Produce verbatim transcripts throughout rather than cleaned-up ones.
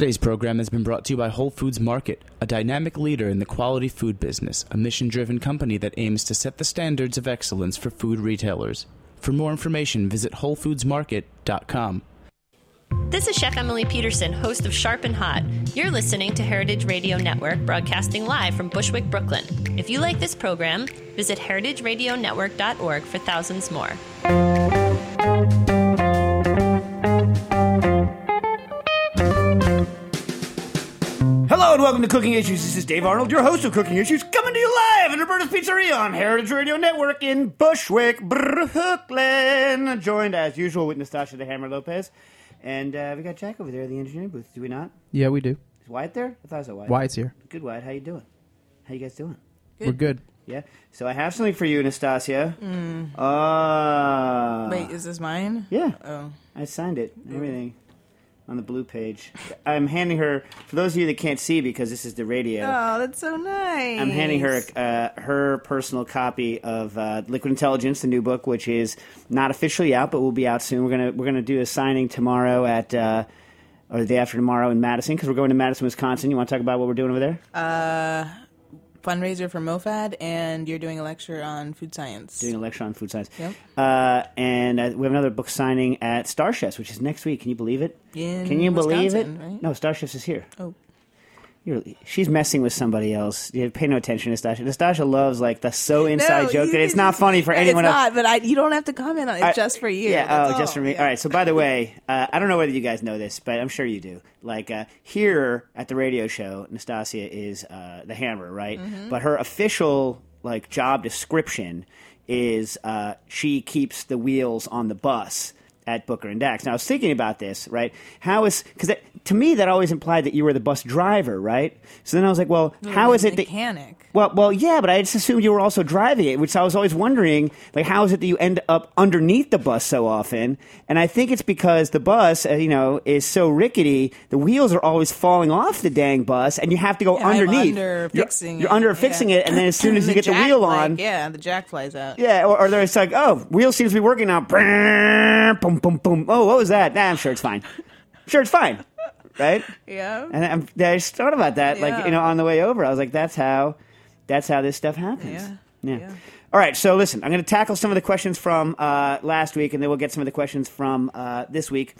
Today's program has been brought to you by Whole Foods Market, a dynamic leader in the quality food business, a mission-driven company that aims to set the standards of excellence for food retailers. For more information, visit whole foods market dot com. This is Chef Emily Peterson, host of Sharp and Hot. You're listening to Heritage Radio Network, broadcasting live from Bushwick, Brooklyn. If you like this program, visit heritage radio network dot org for thousands more. Hello and welcome to Cooking Issues. This is Dave Arnold, your host of Cooking Issues, coming to you live at Roberta's Pizzeria on Heritage Radio Network in Bushwick, Brooklyn. Joined as usual with Nastasha the Hammer Lopez. And uh, we got Jack over there in the engineering booth, do we not? Yeah, we do. Is Wyatt there? I thought I saw Wyatt. Wyatt's here. Good, Wyatt. How you doing? How you guys doing? Good. We're good. Yeah? So I have something for you, Nastasia. Mm. Uh, Wait, is this mine? Yeah. Oh. I signed it. Everything. On the blue page. I'm handing her, for those of you that can't see because this is the radio. Oh, that's so nice. I'm handing her uh, her personal copy of uh, Liquid Intelligence, the new book, which is not officially out, but will be out soon. We're gonna we're gonna do a signing tomorrow at uh, or the day after tomorrow in Madison because we're going to Madison, Wisconsin. You want to talk about what we're doing over there? Uh, fundraiser for MoFad, and you're doing a lecture on food science. Doing a lecture on food science. Yep. Uh, and uh, we have another book signing at Star Chefs, which is next week. Can you believe it? In Can you believe it? Wisconsin, right? No, Star Chefs is here. Oh. You're, she's messing with somebody else. You pay no attention to Nastasha. Nastasha loves like the so inside No, joke you that it's can- not funny for anyone It's else. not, but I, you don't have to comment on it. It's I- just for you. Yeah, That's oh, just all. for me. Yeah. All right, so by the way, uh, I don't know whether you guys know this, but I'm sure you do. Like, uh, here at the radio show, Nastasia is uh, the Hammer, right? Mm-hmm. But her official, like, job description is uh, she keeps the wheels on the bus at Booker and Dax. Now, I was thinking about this, right? How is, because to me, that always implied that you were the bus driver, right? So then I was like, well, No, how the is it that... mechanic. Well, well, yeah, but I just assumed you were also driving it, which I was always wondering, like, how is it that you end up underneath the bus so often? And I think it's because the bus, uh, you know, is so rickety, the wheels are always falling off the dang bus, and you have to go Yeah, I'm underneath. under you're, fixing You're it, under yeah. fixing it, and then as soon as you get the jack, wheel like, on... yeah, the jack flies out. Yeah, or, or there's like, oh, wheel seems to be working now. Boom, boom, boom. Oh, what was that? Nah, I'm sure it's fine. Sure, it's fine. Right? Yeah. And I'm, I just thought about that, like, Yeah. you know, on the way over. I was like, that's how... That's how this stuff happens. Yeah. Yeah. Yeah. All right. So listen, I'm going to tackle some of the questions from uh, last week, and then we'll get some of the questions from uh, this week.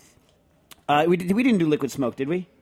Uh, we did, we didn't do liquid smoke, did we?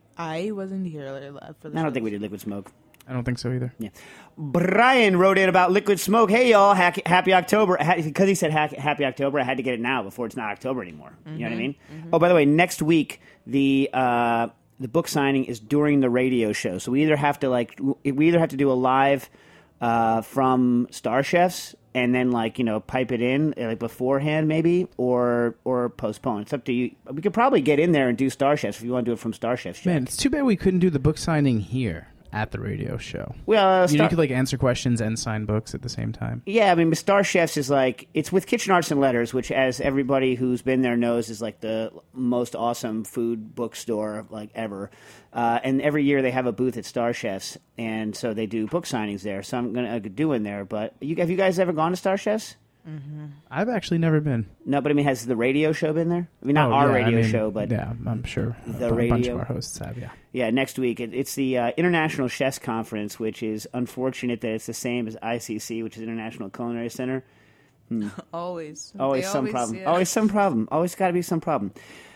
I wasn't here for the I don't show. think we did liquid smoke. I don't think so either. Yeah. Brian wrote in about liquid smoke. Hey y'all, happy, happy October. Because he said happy, happy October, I had to get it now before it's not October anymore. You know what I mean? Mm-hmm. Oh, by the way, next week the. Uh, The book signing is during the radio show, so we either have to like we either have to do a live uh, from Star Chefs and then like you know pipe it in like beforehand maybe, or or postpone. It's up to you. We could probably get in there and do Star Chefs if you want to do it from Star Chefs. Jack. Man, it's too bad we couldn't do the book signing here at the radio show. Well, uh, you, know, Star- you could like answer questions and sign books at the same time. Yeah, I mean, Star Chefs is like, it's with Kitchen Arts and Letters, which, as everybody who's been there knows, is like the most awesome food bookstore like ever. Uh, and every year they have a booth at Star Chefs, and so they do book signings there. So I'm going to do in there. But you, have you guys ever gone to Star Chefs? Mm-hmm. I've actually never been. No, but I mean, has the radio show been there? I mean, not Oh, our yeah, radio I mean, show, but yeah, I'm sure the a bu- bunch radio. of our hosts have. Yeah, yeah. Next week, it, it's the uh, International Chefs Conference, which is unfortunate that it's the same as I C C, which is International Culinary Center. Hmm. Always. Always They some always, problem. yeah. Always some problem. Always got to be some problem.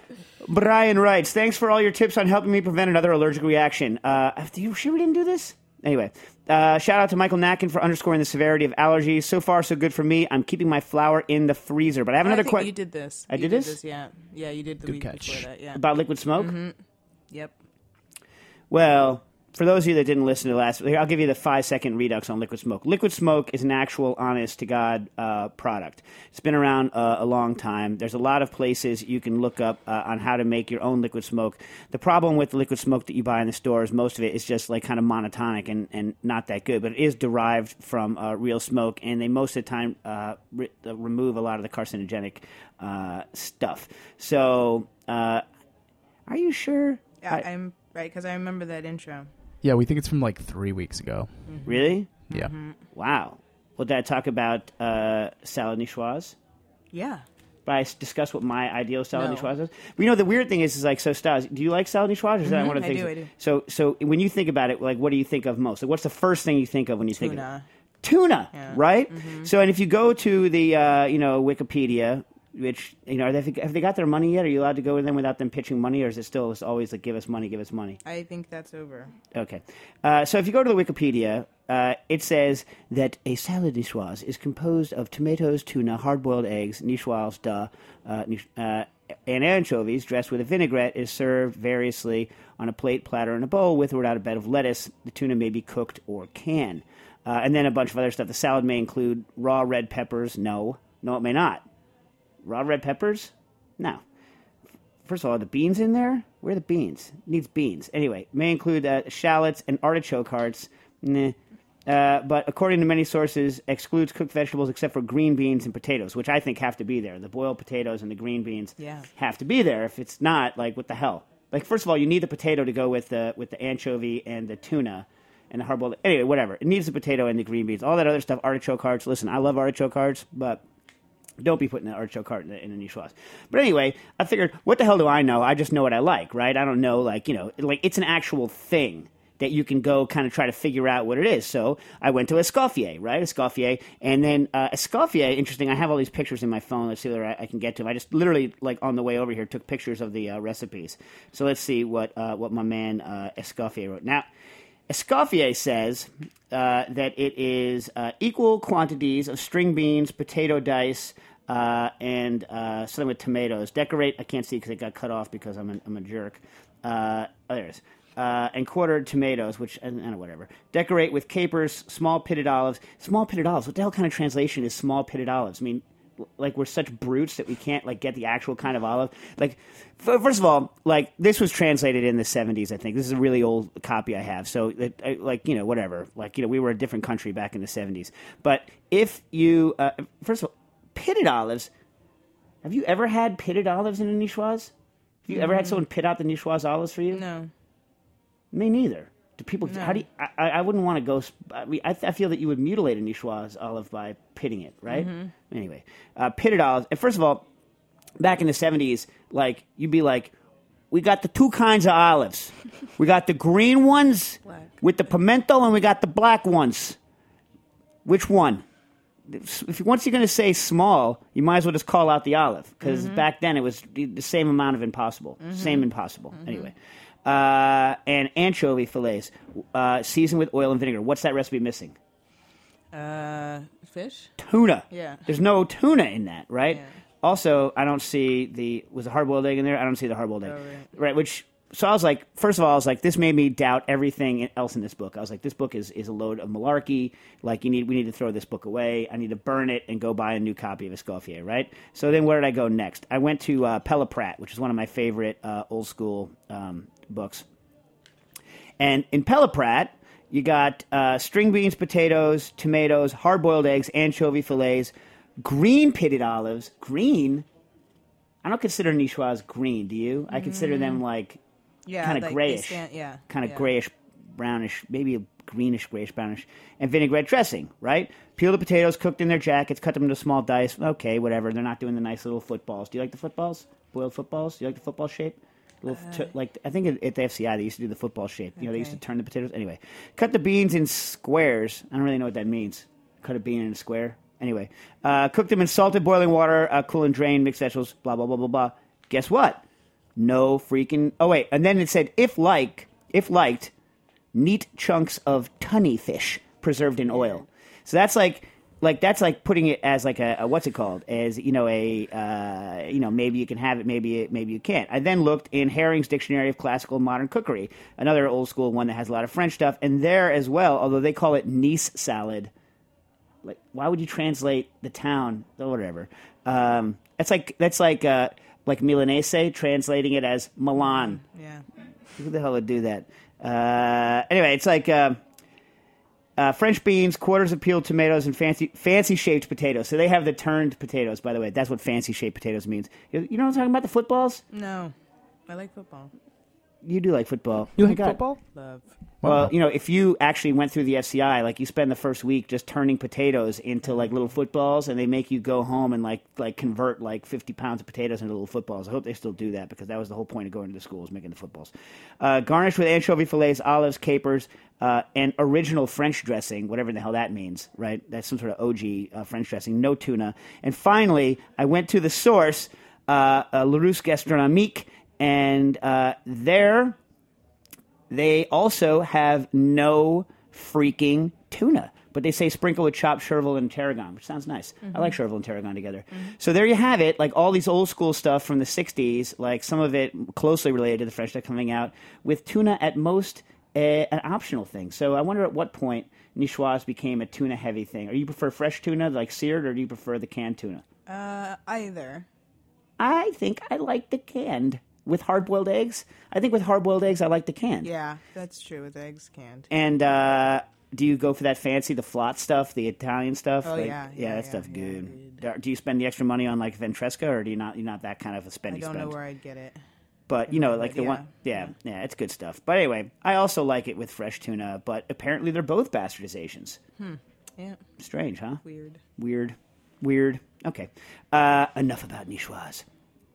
Brian writes, thanks for all your tips on helping me prevent another allergic reaction. Uh, are you sure we didn't do this? Anyway, uh, shout out to Michael Nacken for underscoring the severity of allergies. So far, so good for me. I'm keeping my flour in the freezer. But I have I another think question. You did this. I You did this? Yeah. Yeah, you did the Good week catch. before that. Yeah. About liquid smoke? Mm-hmm. Yep. Well, for those of you that didn't listen to last, I'll give you the five-second redux on liquid smoke. Liquid smoke is an actual, honest-to-God uh, product. It's been around uh, a long time. There's a lot of places you can look up uh, on how to make your own liquid smoke. The problem with the liquid smoke that you buy in the stores, most of it is just like kind of monotonic and, and not that good, but it is derived from uh, real smoke, and they most of the time uh, re- remove a lot of the carcinogenic uh, stuff. So, uh, are you sure? Yeah, I- I'm right, because I remember that intro. yeah. We think it's from like three weeks ago. Mm-hmm. Really? Yeah. Mm-hmm. Wow. Well, did I talk about uh, salad niçoise? Yeah. but I s- discuss what my ideal salad No. niçoise is. But you know, the weird thing is, is like, so Styles, do you like salad niçoise? Or is that Mhm, one of the I things? do, I do. So, so when you think about it, like, what do you think of most? Like, what's the first thing you think of when you think of Tuna. tuna? Yeah. Right. So, and if you go to the, uh, you know, Wikipedia. Which, you know, are they, have they got their money yet? Are you allowed to go with them without them pitching money, or is it still it's always like, give us money, give us money? I think that's over. Okay. Uh, so if you go to the Wikipedia, uh, it says that a salad niçoise is composed of tomatoes, tuna, hard-boiled eggs, niçoise, duh, uh, niç- uh, and anchovies dressed with a vinaigrette is served variously on a plate, platter, and a bowl with or without a bed of lettuce. The tuna may be cooked or canned. Uh, and then a bunch of other stuff. The salad may include raw red peppers. No. No, it may not. Raw red peppers? No. First of all, are the beans in there? Where are the beans? It needs beans. Anyway, may include uh, shallots and artichoke hearts. Nah. Uh, but according to many sources, excludes cooked vegetables except for green beans and potatoes, which I think have to be there. The boiled potatoes and the green beans Yeah. have to be there. If it's not, like, what the hell? Like, first of all, you need the potato to go with the with the anchovy and the tuna and the hard-boiled. Anyway, whatever. It needs the potato and the green beans. All that other stuff, artichoke hearts. Listen, I love artichoke hearts, but... don't be putting the artichoke heart in, the, in a niçoise. But anyway, I figured, what the hell do I know? I just know what I like, right? I don't know, like, you know, like it's an actual thing that you can go kind of try to figure out what it is. So I went to Escoffier, right? Escoffier. And then uh, Escoffier, interesting, I have all these pictures in my phone. Let's see whether I, I can get to them. I just literally, like, on the way over here, took pictures of the uh, recipes. So let's see what, uh, what my man uh, Escoffier wrote. Now, Escoffier says uh, that it is uh, equal quantities of string beans, potato dice, uh, and uh, something with tomatoes. Decorate, I can't see because it got cut off because I'm a, I'm a jerk. Uh, oh, there it is. Uh, and quartered tomatoes, which, I don't know, whatever. Decorate with capers, small pitted olives. Small pitted olives, what the hell kind of translation is small pitted olives? I mean, like, we're such brutes that we can't, like, get the actual kind of olive. Like, f- first of all, like, this was translated in the seventies, I think. This is a really old copy I have. So, it, I, like, you know, whatever. Like, you know, we were a different country back in the seventies. But if you, uh, first of all, pitted olives, have you ever had pitted olives in a niçoise? Have you mm. ever had someone pit out the niçoise olives for you? No. Me neither. Do people? No. How do you, I? I wouldn't want to go. I mean, I, I feel that you would mutilate a niçoise olive by pitting it, right? Mm-hmm. Anyway, uh, pitted olives. And first of all, back in the seventies, like you'd be like, we got the two kinds of olives. We got the green ones Black. with the pimento, and we got the black ones. Which one? If once you're going to say small, you might as well just call out the olive because mm-hmm. back then it was the same amount of impossible, mm-hmm. same impossible. Mm-hmm. Anyway. Uh, and anchovy fillets, uh, seasoned with oil and vinegar. What's that recipe missing? Uh, fish? Tuna. Yeah. There's no tuna in that, right? Yeah. Also, I don't see the, was the hard-boiled egg in there? I don't see the hard-boiled egg. Oh, right. Right, which, so I was like, first of all, I was like, this made me doubt everything else in this book. I was like, this book is, is a load of malarkey. Like, you need, we need to throw this book away. I need to burn it and go buy a new copy of Escoffier, right? So then where did I go next? I went to uh, Pella Pratt, which is one of my favorite uh, old-school um, books. And in Pella Pratt, you got uh, string beans, potatoes, tomatoes, hard-boiled eggs, anchovy fillets, green pitted olives. Green? I don't consider niçoise green, do you? I consider them like Yeah, kind of like they grayish. stand- yeah, Kind of yeah. grayish, brownish, maybe a greenish, grayish, brownish. And vinaigrette dressing, right? Peel the potatoes, cooked in their jackets, cut them into small dice. Okay, whatever. They're not doing the nice little footballs. Do you like the footballs? Boiled footballs? Do you like the football shape? Little Uh, t- like I think at the F C I they used to do the football shape. You know, they used to Okay. turn the potatoes. Anyway, cut the beans in squares. I don't really know what that means. Cut a bean in a square. Anyway, uh, cook them in salted boiling water, uh, cool and drain, mixed vegetables, blah, blah, blah, blah, blah. Guess what? No freaking... Oh, wait. And then it said, if like, if liked, neat chunks of tunny fish preserved in oil. So that's like... Like that's like putting it as like a, a what's it called? As you know a uh, you know maybe you can have it, maybe it, maybe you can't. I then looked in Herring's Dictionary of Classical and Modern Cookery, another old school one that has a lot of French stuff, and there as well. Although they call it Nice salad, like why would you translate the town? Oh, whatever. Um, that's like that's like uh, like Milanese translating it as Milan. Yeah. Who the hell would do that? Uh, anyway, it's like. Uh, Uh, French beans, quarters of peeled tomatoes, and fancy fancy shaped potatoes. So they have the turned potatoes, by the way. That's what fancy shaped potatoes means. You you know what I'm talking about? The footballs? No. I like football. You do like football. You Oh my like God. football? Love. Well, you know, if you actually went through the F C I, like you spend the first week just turning potatoes into like little footballs, and they make you go home and like like convert like fifty pounds of potatoes into little footballs. I hope they still do that because that was the whole point of going to the school, was making the footballs. Uh, garnished with anchovy fillets, olives, capers, uh, and original French dressing, whatever the hell that means, right? That's some sort of O G uh, French dressing. No tuna. And finally, I went to the source, uh, uh, Le Russe Gastronomique, and uh, there. They also have no freaking tuna, but they say sprinkle with chopped chervil and tarragon, which sounds nice. Mm-hmm. I like chervil and tarragon together. Mm-hmm. So there you have it, like all these old school stuff from the sixties, like some of it closely related to the French stuff coming out, with tuna at most a, an optional thing. So I wonder at what point Niçoise became a tuna-heavy thing. Or you prefer fresh tuna, like seared, or do you prefer the canned tuna? Uh, either. I think I like the canned. With hard-boiled eggs? I think with hard-boiled eggs, I like the canned. Yeah, that's true. With eggs canned. And uh, do you go for that fancy, the flot stuff, the Italian stuff? Oh, like, yeah, yeah. yeah, that yeah, stuff's yeah, good. Do- do you spend the extra money on, like, Ventresca, or do you not, you're not that kind of a spendy I don't spend? know where I'd get it. But, you know, But, like the yeah, one... Yeah, yeah, it's good stuff. But anyway, I also like it with fresh tuna, but apparently they're both bastardizations. Hmm. Yeah. Strange, huh? Weird. Weird. Weird. Okay. Uh, enough about Niçoise.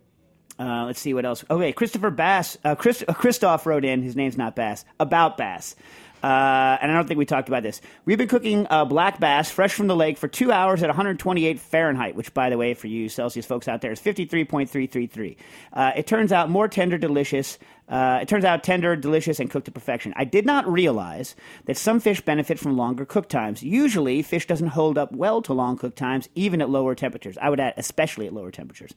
Uh, let's see what else. Okay, Christopher Bass. Uh, Chris, uh, Christoph wrote in. His name's not Bass. About bass. Uh, and I don't think we talked about this. We've been cooking uh, black bass fresh from the lake for two hours at one hundred twenty-eight Fahrenheit, which, by the way, for you Celsius folks out there, is fifty-three point three three three. Uh, it turns out more tender, delicious. Uh, it turns out tender, delicious, and cooked to perfection. I did not realize that some fish benefit from longer cook times. Usually, fish doesn't hold up well to long cook times, even at lower temperatures. I would add, especially at lower temperatures.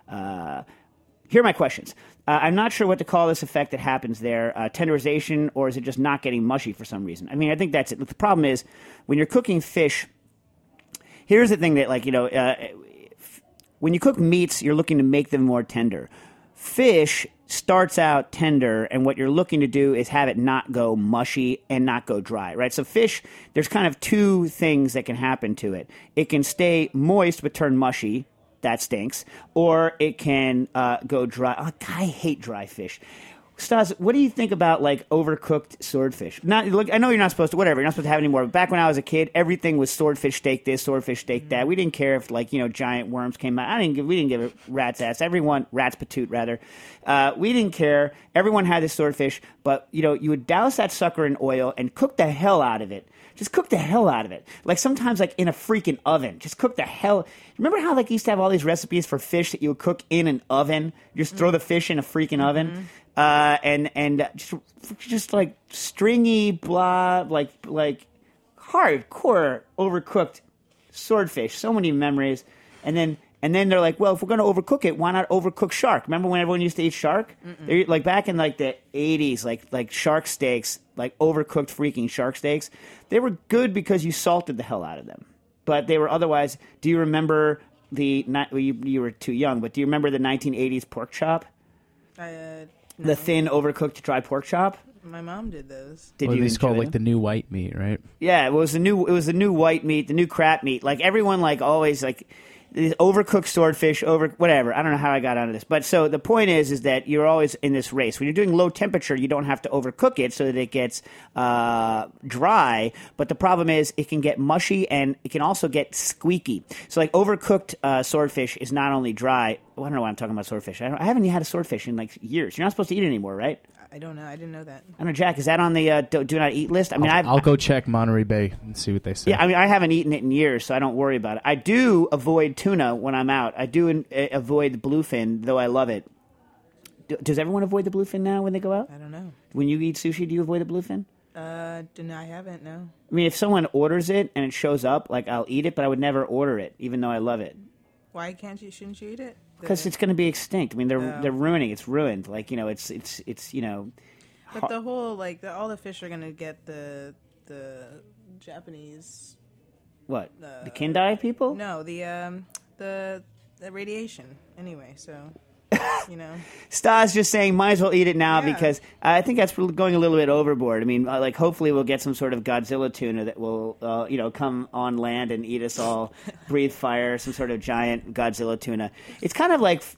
Uh, Here are my questions. Uh, I'm not sure what to call this effect that happens there, uh, tenderization, or is it just not getting mushy for some reason? I mean, I think that's it. The problem is, when you're cooking fish, here's the thing that, like, you know, uh, when you cook meats, you're looking to make them more tender. Fish starts out tender, and what you're looking to do is have it not go mushy and not go dry, right? So fish, there's kind of two things that can happen to it. It can stay moist but turn mushy. That stinks. Or it can uh, go dry. Oh, God, I hate dry fish. Stas, what do you think about, like, overcooked swordfish? Not look. I know you're not supposed to, whatever, you're not supposed to have any more, but back when I was a kid, everything was swordfish steak this, swordfish steak that. We didn't care if, like, you know, giant worms came out. I didn't give, we didn't give a rat's ass. Everyone, rat's patoot, rather. Uh, we didn't care. Everyone had this swordfish, but, you know, you would douse that sucker in oil and cook the hell out of it. Just cook the hell out of it. Like sometimes like in a freaking oven. Just cook the hell. Remember how like you used to have all these recipes for fish that you would cook in an oven? You just throw the fish in a freaking mm-hmm. oven. Uh, and and just just like stringy blah like like hardcore overcooked swordfish. So many memories. And then and then they're like, well, if we're going to overcook it, why not overcook shark? Remember when everyone used to eat shark? They're, like back in like the eighties, like like shark steaks, like overcooked freaking shark steaks. They were good because you salted the hell out of them. But they were otherwise. Do you remember the? Not, well, you, you were too young, but do you remember the nineteen eighties pork chop? Uh, no. The thin, overcooked dry pork chop. My mom did those. Did well, you? It's called them? like the new white meat, right? Yeah, it was the new. It was the new white meat, the new crap meat. Like everyone, like always, like. Overcooked swordfish, over whatever. I don't know how I got onto this, but so the point is, is that you're always in this race. When you're doing low temperature, you don't have to overcook it so that it gets uh, dry. But the problem is, it can get mushy and it can also get squeaky. So, like overcooked uh, swordfish is not only dry. Well, I don't know why I'm talking about swordfish. I, don't, I haven't had a swordfish in like years. You're not supposed to eat it anymore, right? I don't know. I didn't know that. I don't know, Jack. Is that on the uh, do, do not eat list? I mean, I'll, I've, I'll go check Monterey Bay and see what they say. Yeah, I mean, I haven't eaten it in years, so I don't worry about it. I do avoid tuna when I'm out. I do in, uh, avoid the bluefin, though I love it. Do, does everyone avoid the bluefin now when they go out? I don't know. When you eat sushi, do you avoid the bluefin? Uh, no, I haven't. No. I mean, if someone orders it and it shows up, like I'll eat it, but I would never order it, even though I love it. Why can't you? Shouldn't you eat it? Because The- it's going to be extinct. I mean, they're Oh. they're ruining. It's ruined. Like you know, it's it's it's you know. But the whole like the, all the fish are gonna get the the Japanese. What Uh, the Kindai people? No, the um the the radiation. Anyway, so you know. Stas just saying, might as well eat it now Yeah. because I think that's going a little bit overboard. I mean, uh, like hopefully we'll get some sort of Godzilla tuna that will, uh, you know, come on land and eat us all, breathe fire, some sort of giant Godzilla tuna. It's kind of like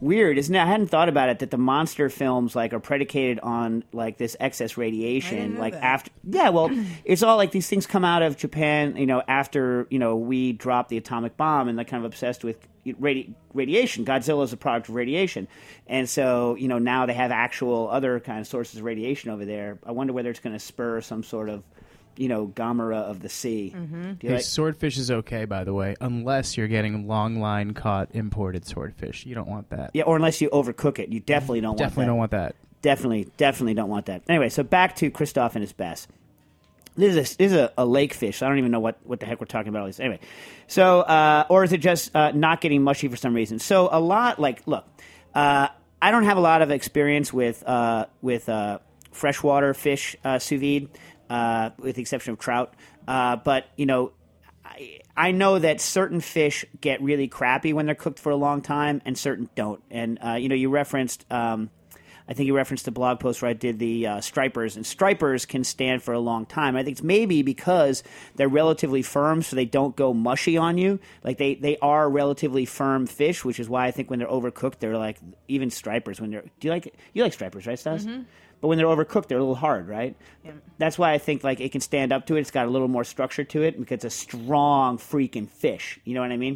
weird, isn't it? I hadn't thought about it that the monster films like are predicated on like this excess radiation. I didn't know like that. after, yeah, well, it's all like these things come out of Japan, you know, after you know we dropped the atomic bomb and they're kind of obsessed with radi- radiation. Godzilla is a product of radiation, and so you know now they have actual other kind of sources of radiation over there. I wonder whether it's going to spur some sort of you know, Gamera of the sea. Mm-hmm. Do you Hey, like- swordfish is okay, by the way, unless you're getting long line caught imported swordfish. You don't want that. yeah, or unless you overcook it, you definitely don't Definitely don't want that. want that. Definitely, definitely don't want that. Anyway, so back to Christoph and his bass. This is a, this is a, a lake fish. So I don't even know what, what the heck we're talking about all this. Anyway, so uh, or is it just uh, not getting mushy for some reason? So a lot like look, uh, I don't have a lot of experience with uh, with uh, freshwater fish uh, sous vide. Uh, with the exception of trout. Uh, but, you know, I, I know that certain fish get really crappy when they're cooked for a long time and certain don't. And, uh, you know, you referenced, um, I think you referenced the blog post where I did the uh, stripers. And stripers can stand for a long time. I think it's maybe because they're relatively firm so they don't go mushy on you. Like they, they are relatively firm fish, which is why I think when they're overcooked, they're like, even stripers, when they're, do you like, you like stripers, right, Stas? Mm-hmm. But when they're overcooked, they're a little hard, right? Yeah. That's why I think like it can stand up to it. It's got a little more structure to it because it's a strong freaking fish. You know what I mean?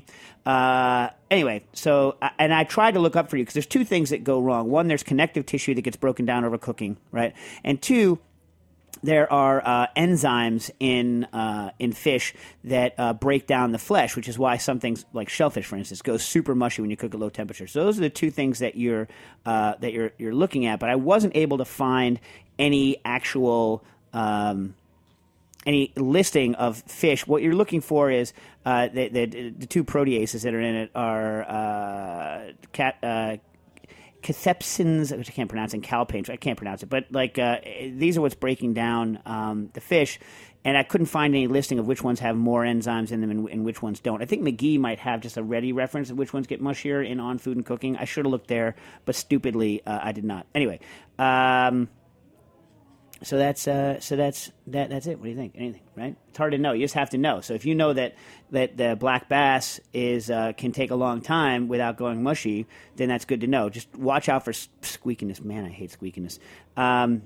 Uh, anyway, so and I tried to look up for you because there's two things that go wrong. One, there's connective tissue that gets broken down over cooking, right? And two, there are uh, enzymes in uh, in fish that uh, break down the flesh, which is why some things like shellfish, for instance, goes super mushy when you cook at low temperature. So those are the two things that you're uh, that you're you're looking at. But I wasn't able to find any actual um, any listing of fish. What you're looking for is uh, the, the the two proteases that are in it are uh, cat. Uh, cathepsins, which I can't pronounce, and calpain, I can't pronounce it, but like uh, these are what's breaking down um, the fish, and I couldn't find any listing of which ones have more enzymes in them and, and which ones don't. I think McGee might have just a ready reference of which ones get mushier in On Food and Cooking. I should have looked there, but stupidly uh, I did not. Anyway, um, so that's uh, so that's that. That's it. What do you think? Anything, right? It's hard to know. You just have to know. So if you know that that the black bass is uh, can take a long time without going mushy, then that's good to know. Just watch out for squeakiness. Man, I hate squeakiness. Um,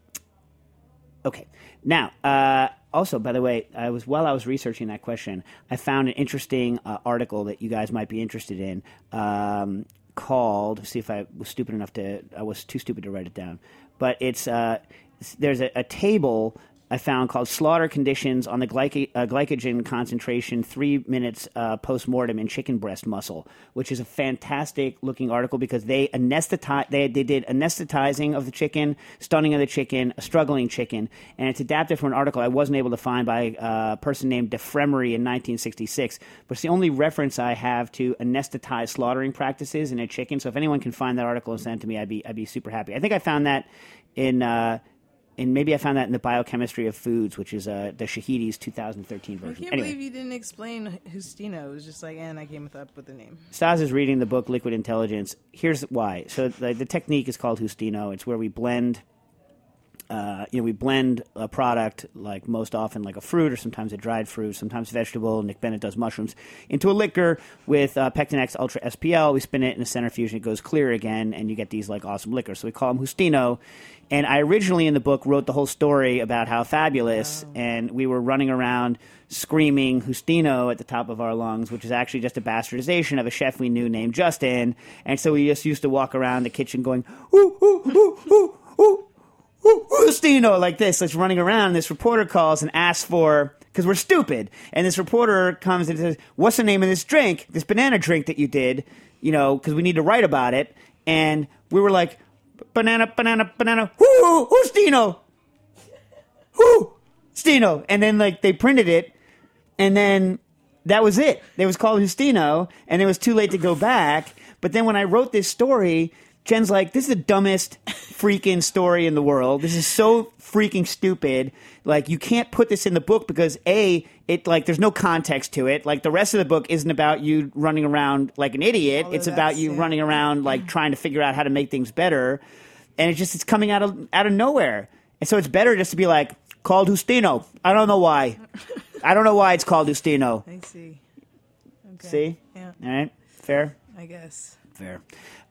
okay. Now, uh, also, by the way, I was while I was researching that question, I found an interesting uh, article that you guys might be interested in. Um, called. See if I was stupid enough to. I was too stupid to write it down. But it's. Uh, There's a, a table I found called Slaughter Conditions on the glyca- uh, Glycogen Concentration Three Minutes uh, Post-Mortem in Chicken Breast Muscle, which is a fantastic-looking article because they anesthetize, they, they did anesthetizing of the chicken, stunning of the chicken, a struggling chicken, and it's adapted from an article I wasn't able to find by a person named DeFremery in nineteen sixty-six, but it's the only reference I have to anesthetized slaughtering practices in a chicken, so if anyone can find that article and send it to me, I'd be, I'd be super happy. I think I found that in... Uh, And maybe I found that in the Biochemistry of Foods, which is uh, the Shahidi's two thousand thirteen I version. can't Anyway, believe you didn't explain Justino. It was just like, and I came up with the name. Stas is reading the book Liquid Intelligence. Here's why. So the, the technique is called Justino. It's where we blend, uh, you know, we blend a product, like most often like a fruit or sometimes a dried fruit, sometimes vegetable. Nick Bennett does mushrooms, into a liquor with uh, Pectinex Ultra S P L. We spin it in a centrifuge and it goes clear again, and you get these like awesome liquors. So we call them Justino. And I originally in the book wrote the whole story about how fabulous, oh. and we were running around screaming Justino at the top of our lungs, which is actually just a bastardization of a chef we knew named Justin. And so we just used to walk around the kitchen going, ooh, ooh, ooh, ooh, ooh, ooh, Justino, like this. It's running around. This reporter calls and asks for, because we're stupid. And this reporter comes and says, what's the name of this drink, this banana drink that you did, you know, because we need to write about it. And we were like, Banana, banana, banana. Whoo, who's Stino? Whoo, Stino. And then like they printed it, and then that was it. It was called Justino, and it was too late to go back. But then when I wrote this story, Jen's like, "This is the dumbest freaking story in the world. This is so freaking stupid. Like you can't put this in the book because a it like there's no context to it. Like the rest of the book isn't about you running around like an idiot. Although it's about you yeah. running around like trying to figure out how to make things better." And it's just, it's coming out of out of nowhere. And so it's better just to be like, called Justino. I don't know why. I don't know why it's called Justino. I see. Okay. See? Yeah. All right. Fair? I guess. Fair.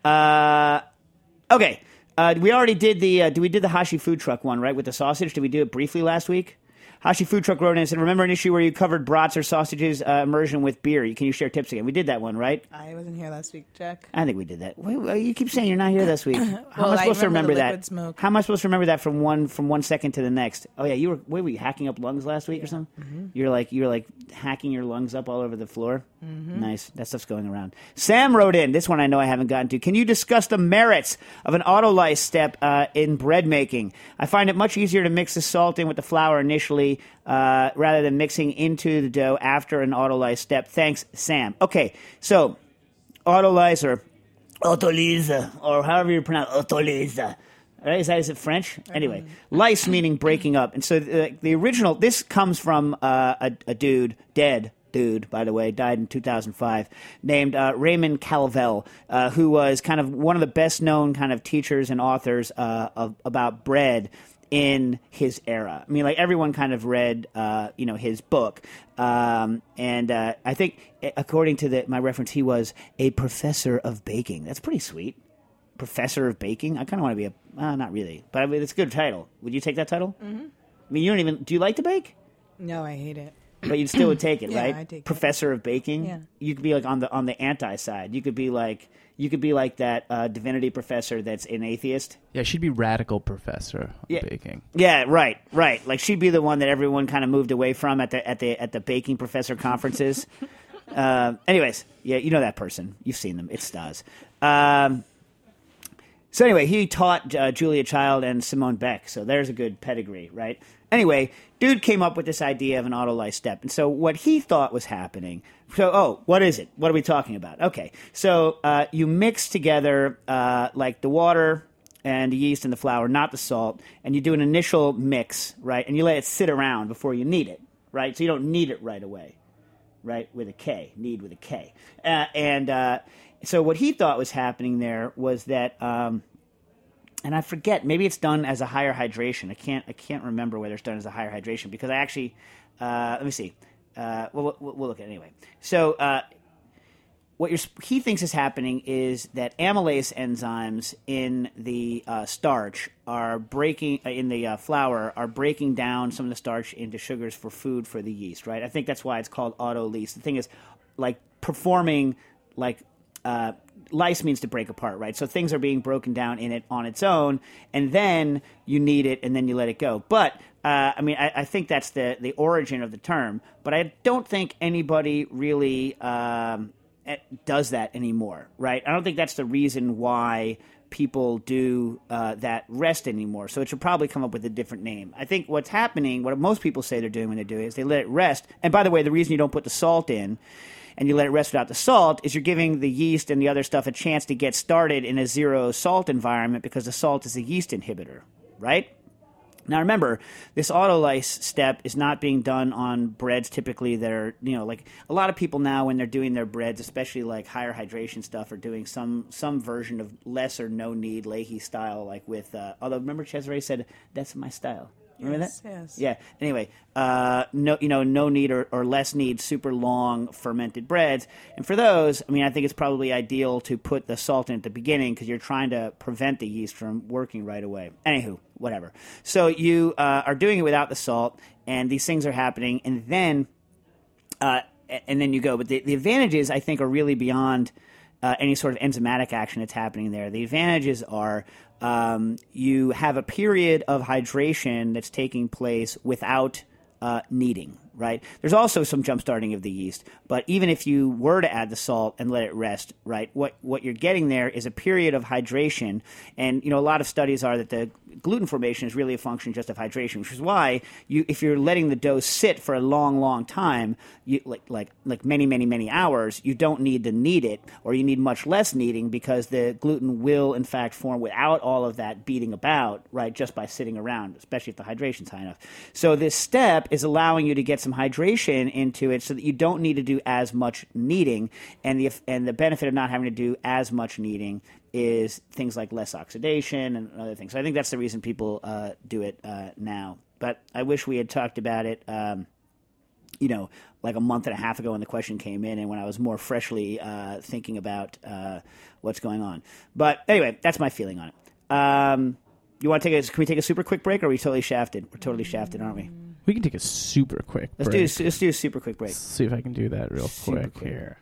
Uh, okay. Uh, we already did the uh, did we did the Hashi food truck one, right, with the sausage? Did we do it briefly last week? Hashi Food Truck wrote in and said, remember an issue where you covered brats or sausages uh, immersion with beer? Can you share tips again? We did that one, right? I wasn't here last week, Jack. I think we did that. Wait, wait, you keep saying you're not here this week. How Well, am I supposed I to remember remember the that? liquid smoke. How am I supposed to remember that from one from one second to the next? Oh yeah, you were wait, were you hacking up lungs last week or something? Mm-hmm. You're like you're like hacking your lungs up all over the floor. Mm-hmm. Nice, that stuff's going around. Sam wrote in this one. I know I haven't gotten to. Can you discuss the merits of an autolyse step uh, in bread making? I find it much easier to mix the salt in with the flour initially uh, rather than mixing into the dough after an autolyse step. Thanks, Sam. Okay, so autolyse or autolyse or however you pronounce autolyse. Right? Is that is it French? Anyway, lyse meaning breaking up, and so the, the original. This comes from uh, a, a dude dead. Dude, by the way, died in two thousand five, named uh, Raymond Calvel, uh, who was kind of one of the best-known kind of teachers and authors uh, of about bread in his era. I mean, like everyone kind of read, uh, you know, his book, um, and uh, I think, according to the, my reference, he was a professor of baking. That's pretty sweet. Professor of baking. I kind of want to be a, uh, not really, but I mean, it's a good title. Would you take that title? Mm-hmm. I mean, you don't even. Do you like to bake? No, I hate it. But you still would take it, Yeah, right? I'd take Professor it. of baking. Yeah. You could be like on the on the anti side. You could be like you could be like that uh, divinity professor that's an atheist. Yeah, she'd be radical professor of Yeah. baking. Yeah, right, right. Like she'd be the one that everyone kind of moved away from at the at the at the baking professor conferences. uh, anyways, yeah, you know that person. You've seen them. It's Stas. Um, so anyway, he taught uh, Julia Child and Simone Beck. So there's a good pedigree, right? Anyway, dude came up with this idea of an autolyse step. And so what he thought was happening, so, oh, what is it? What are we talking about? Okay, so uh, you mix together uh, like the water and the yeast and the flour, not the salt, and you do an initial mix, right? And you let it sit around before you knead it, right? So you don't knead it right away, right? With a K, knead with a K. Uh, and uh, so what he thought was happening there was that... Um, And I forget, maybe it's done as a higher hydration. I can't, I can't remember whether it's done as a higher hydration because I actually, uh, let me see. Uh, we'll, we'll, we'll look at it anyway. So, uh, what you're, he thinks is happening is that amylase enzymes in the uh, starch are breaking uh, in the uh, flour are breaking down some of the starch into sugars for food for the yeast. Right? I think that's why it's called autolyse. The thing is, like performing like. Uh, Lyse means to break apart, right? So things are being broken down in it on its own, and then you knead it, and then you let it go. But, uh, I mean, I, I think that's the, the origin of the term, but I don't think anybody really um, does that anymore, right? I don't think that's the reason why people do uh, that rest anymore. So it should probably come up with a different name. I think what's happening, what most people say they're doing when they do it, is they let it rest. And by the way, the reason you don't put the salt in and you let it rest without the salt is you're giving the yeast and the other stuff a chance to get started in a zero salt environment because the salt is a yeast inhibitor, right? Now remember, this autolyse step is not being done on breads typically that are, you know, like a lot of people now when they're doing their breads, especially like higher hydration stuff, are doing some some version of less or no knead Leahy style, like with, uh, although remember Cesare said, that's my style. Remember yes, that? Yes. Yeah. Anyway, uh, no, you know, no knead or, or less knead, super long fermented breads, and for those, I mean, I think it's probably ideal to put the salt in at the beginning because you're trying to prevent the yeast from working right away. Anywho, whatever. So you uh, are doing it without the salt, and these things are happening, and then, uh, and then you go. But the, the advantages, I think, are really beyond uh, any sort of enzymatic action that's happening there. The advantages are. Um, you have a period of hydration that's taking place without uh, kneading, right? There's also some jump starting of the yeast, but even if you were to add the salt and let it rest, right, what what you're getting there is a period of hydration, and you know a lot of studies are that the gluten formation is really a function just of hydration, which is why you if you're letting the dough sit for a long, long time, you, like like like many, many, many hours, you don't need to knead it, or you need much less kneading because the gluten will in fact form without all of that beating about, right, just by sitting around, especially if the hydration's high enough. So this step is allowing you to get some hydration into it so that you don't need to do as much kneading, and the and the benefit of not having to do as much kneading is things like less oxidation and other things. So I think that's the reason people uh, do it uh, now. But I wish we had talked about it um, you know, like a month and a half ago when the question came in and when I was more freshly uh, thinking about uh, what's going on. But anyway, that's my feeling on it. Um, you want to take a, can we take a super quick break, or are we totally shafted? We're totally shafted, aren't we? We can take a super quick Let's break. do let's do a super quick break. Let's see if I can do that real Super quick, quick. here.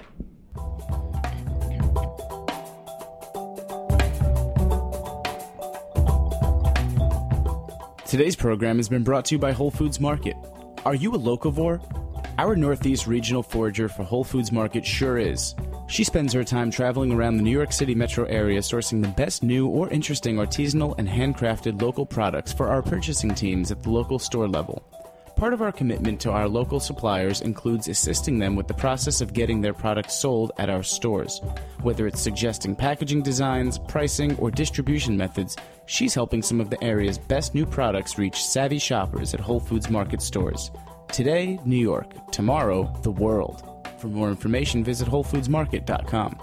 Today's program has been brought to you by Whole Foods Market. Are you a locavore? Our Northeast Regional Forager for Whole Foods Market sure is. She spends her time traveling around the New York City metro area sourcing the best new or interesting artisanal and handcrafted local products for our purchasing teams at the local store level. Part of our commitment to our local suppliers includes assisting them with the process of getting their products sold at our stores. Whether it's suggesting packaging designs, pricing, or distribution methods, she's helping some of the area's best new products reach savvy shoppers at Whole Foods Market stores. Today, New York. Tomorrow, the world. For more information, visit whole foods market dot com.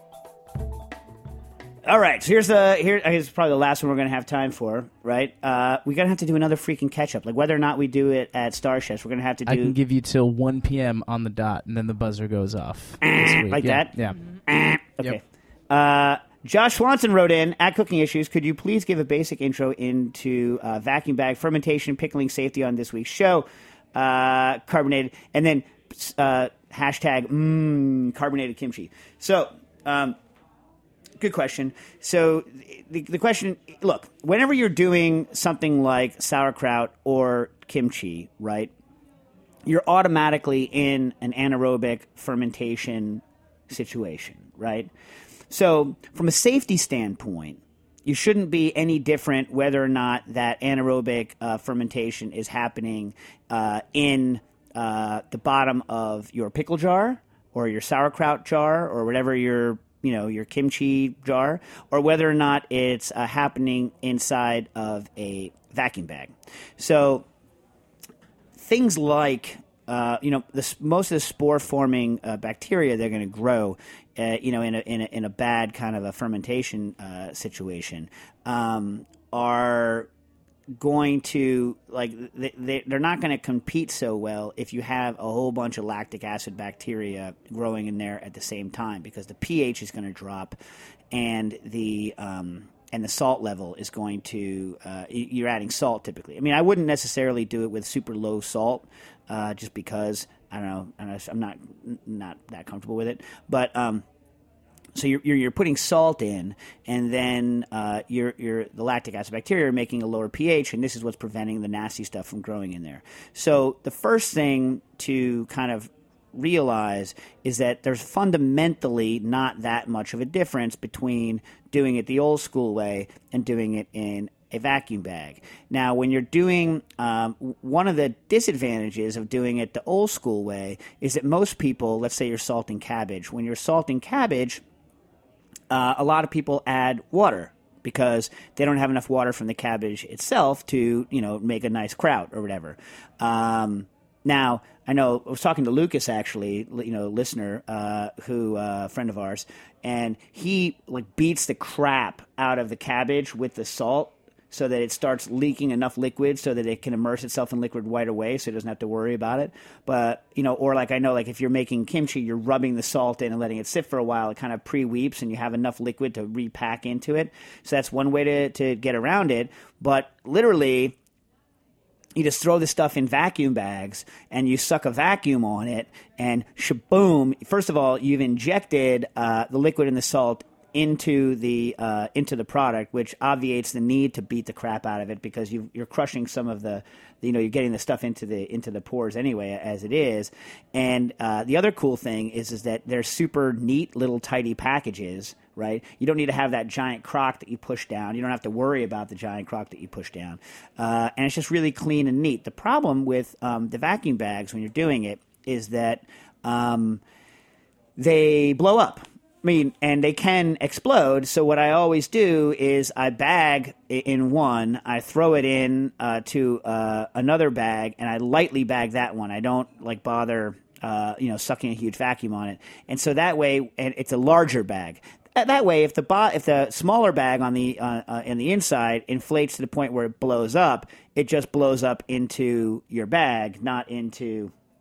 All right, so here's the here. I guess it's probably the last one we're going to have time for, right? Uh, we're going to have to do another freaking catch up. Like whether or not we do it at Star Chefs, we're going to have to do I can give you till one p.m. on the dot, and then the buzzer goes off. this week. like yeah. that? Yeah. Okay. Yep. Uh, Josh Swanson wrote in, at Cooking Issues, could you please give a basic intro into uh, vacuum bag fermentation, pickling safety on this week's show? Uh, carbonated, and then uh, hashtag mmm, carbonated kimchi. So, um, good question. So the, the question, look, whenever you're doing something like sauerkraut or kimchi, right, you're automatically in an anaerobic fermentation situation, right? So from a safety standpoint, you shouldn't be any different whether or not that anaerobic uh, fermentation is happening uh, in uh, the bottom of your pickle jar or your sauerkraut jar or whatever your you know your kimchi jar, or whether or not it's uh, happening inside of a vacuum bag. So things like uh, you know the, most of the spore forming uh, bacteria they're going to grow. Uh, you know, in a, in a in a bad kind of a fermentation uh, situation, um, are going to like they, they they're not going to compete so well if you have a whole bunch of lactic acid bacteria growing in there at the same time, because the pH is going to drop, and the um, and the salt level is going to uh, you're adding salt typically. I mean, I wouldn't necessarily do it with super low salt, uh, just because. I don't know. I don't know. I'm not not that comfortable with it, but um, so you're, you're you're putting salt in, and then uh, you're you're the lactic acid bacteria are making a lower pH, and this is what's preventing the nasty stuff from growing in there. So the first thing to kind of realize is that there's fundamentally not that much of a difference between doing it the old school way and doing it in a vacuum bag. Now, when you're doing, um, one of the disadvantages of doing it the old school way is that most people, let's say you're salting cabbage. When you're salting cabbage, uh, a lot of people add water because they don't have enough water from the cabbage itself to, you know, make a nice kraut or whatever. Um, now, I know I was talking to Lucas, actually, you know, listener, uh, who, uh, a friend of ours, and he like beats the crap out of the cabbage with the salt, so that it starts leaking enough liquid so that it can immerse itself in liquid right away, so it doesn't have to worry about it. But, you know, or like I know, like if you're making kimchi, you're rubbing the salt in and letting it sit for a while. It kind of pre-weeps and you have enough liquid to repack into it. So that's one way to, to get around it. But literally, you just throw this stuff in vacuum bags and you suck a vacuum on it and shaboom. First of all, you've injected uh, the liquid and the salt into the uh, into the product, which obviates the need to beat the crap out of it because you, you're crushing some of the, you know, you're getting the stuff into the into the pores anyway as it is. And uh, the other cool thing is is that they're super neat little tidy packages, right? You don't need to have that giant crock that you push down. You don't have to worry about the giant crock that you push down. Uh, and it's just really clean and neat. The problem with um, the vacuum bags when you're doing it is that um, they blow up. I mean, and they can explode. So what I always do is I bag in one, I throw it in uh, to uh, another bag, and I lightly bag that one. I don't like bother, uh, you know, sucking a huge vacuum on it. And so that way, and it's a larger bag. That way, if the bo- if the smaller bag on the uh, uh, in the inside inflates to the point where it blows up, it just blows up into your bag, not into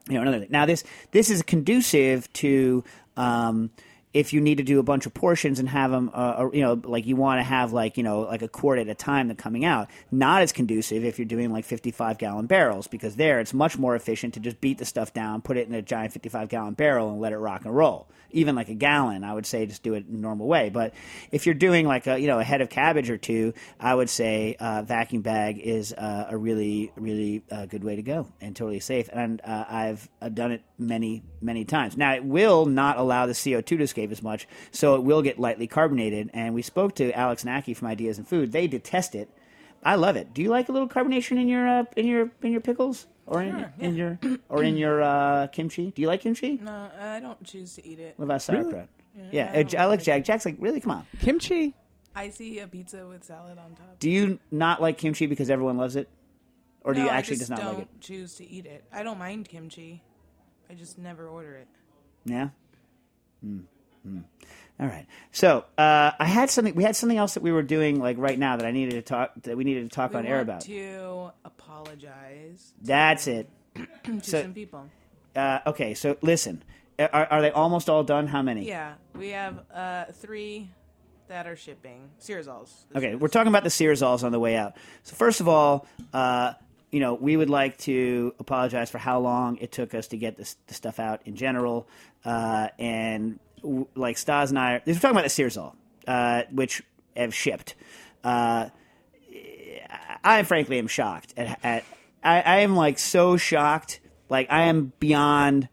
You know, another thing. Now this this is conducive to um, if you need to do a bunch of portions and have them, uh, you know, like you want to have like, you know, like a quart at a time that coming out. Not as conducive if you're doing like fifty-five gallon barrels, because there it's much more efficient to just beat the stuff down, put it in a giant fifty-five gallon barrel and let it rock and roll. Even like a gallon, I would say just do it in a normal way. But if you're doing like a, you know, a head of cabbage or two, I would say uh, vacuum bag is uh, a really, really uh, good way to go and totally safe. And uh, I've done it many, many times. Now, it will not allow the C O two to escape as much, so it will get lightly carbonated. And we spoke to Alex Nacky from Ideas in Food. They detest it. I love it. Do you like a little carbonation in your uh, in your in your pickles? Or in, Sure, in yeah. your or in your uh, kimchi? Do you like kimchi? No, I don't choose to eat it. What about sauerkraut? Yeah, Yeah, I uh, don't Alex like Jack. Jack's like, really? Come on. Kimchi? I see a pizza with salad on top. Do you not like kimchi because everyone loves it? Or do no, you actually I just just not don't like it? choose to eat it. I don't mind kimchi. I just never order it. Yeah? Hmm. Hmm. All right. So, uh, I had something, we had something else that we were doing like right now that I needed to talk, that we needed to talk we on air want about. to apologize That's it. to So- some people. Uh, okay, so listen. Are, are they almost all done? How many? Yeah, we have uh, three that are shipping. Searsols. Okay, we're talking about the Searsols on the way out. So first of all, uh, you know, we would like to apologize for how long it took us to get this, the stuff out in general. Uh, and w- like Stas and I, we're talking about the Searsol, uh, which have shipped. Uh, I frankly am shocked at, at I, I am like so shocked. Like I am beyond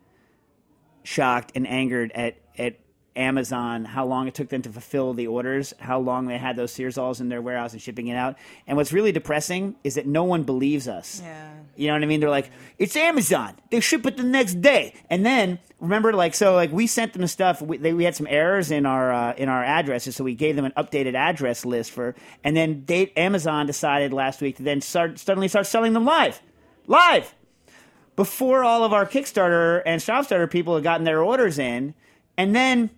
shocked and angered at, at Amazon, how long it took them to fulfill the orders, how long they had those Searsols in their warehouse and shipping it out. And what's really depressing is that no one believes us. Yeah. You know what I mean? They're like, it's Amazon. They ship it the next day. And then, remember, like, so, like, we sent them the stuff. We, they, we had some errors in our uh, in our addresses, so we gave them an updated address list for. And then they, Amazon decided last week to then start suddenly start selling them live, live, before all of our Kickstarter and ShopStarter people had gotten their orders in. And then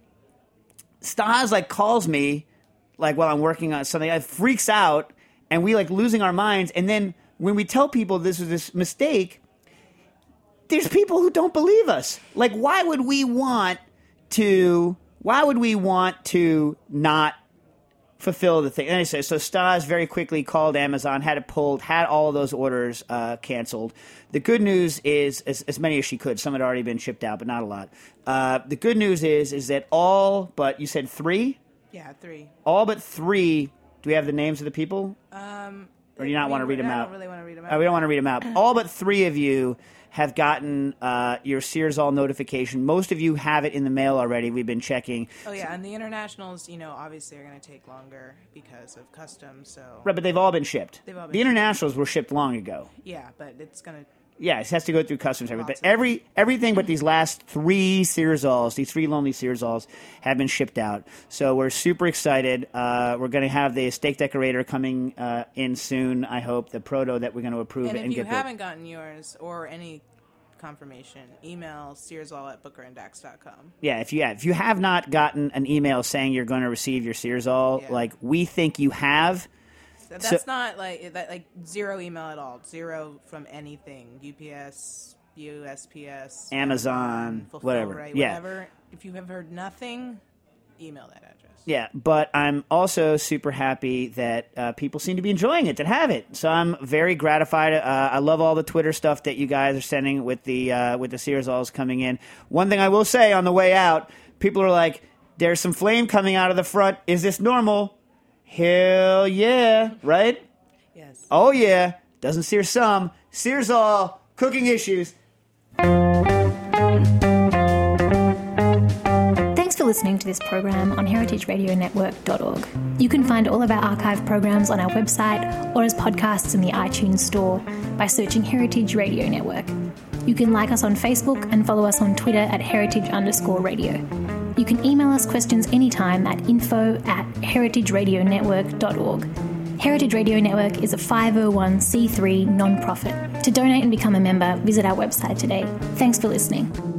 Stas like calls me, like while I'm working on something, I freaks out, and we like losing our minds. And then when we tell people this was this mistake, there's people who don't believe us. Like, why would we want to? Why would we want to not fulfill the thing? And I say, so Stas very quickly called Amazon, had it pulled, had all of those orders uh, canceled. The good news is, as, as many as she could. Some had already been shipped out, but not a lot. Uh, the good news is, is that all but you said three, Yeah, three. all but three. Do we have the names of the people? Um, Or do you not we- want to read them I out? don't really want to read them out. Uh, we don't want to read them out. All but three of you have gotten uh, your Searsol notification. Most of you have it in the mail already. We've been checking. Oh, yeah, and the internationals, you know, obviously are going to take longer because of customs, so... Right, but they've all been shipped. They've all been the shipped. internationals were shipped long ago. Yeah, but it's going to... Yeah, it has to go through customs. and everything. Lots But of- every everything but these last three Searsols, these three lonely Searsols, have been shipped out. So we're super excited. Uh, we're going to have the steak decorator coming uh, in soon. I hope the proto that we're going to approve And it if and you get the- haven't gotten yours or any confirmation, email searsol at booker and dax dot com. Yeah, if you yeah, if you have not gotten an email saying you're going to receive your Searsol, Yeah. like we think you have. That's So- not like that, like zero email at all. Zero from anything. U P S, U S P S, Amazon, Fulfill whatever. Right, Yeah. whatever. If you have heard nothing, email that address. Yeah, but I'm also super happy that uh, people seem to be enjoying it, that have it. So I'm very gratified. Uh, I love all the Twitter stuff that you guys are sending with the uh, with the Searsols coming in. One thing I will say on the way out, people are like, "There's some flame coming out of the front. Is this normal?" Hell yeah, right? Yes. Oh yeah, doesn't sear some, sears all. Cooking issues. Thanks for listening to this program on heritage radio network dot org. You can find all of our archive programs on our website or as podcasts in the iTunes store by searching Heritage Radio Network. You can like us on Facebook and follow us on Twitter at heritage underscore radio. You can email us questions anytime at info at heritage radio network dot org. Heritage Radio Network is a five oh one c three non-profit. To donate and become a member, visit our website today. Thanks for listening.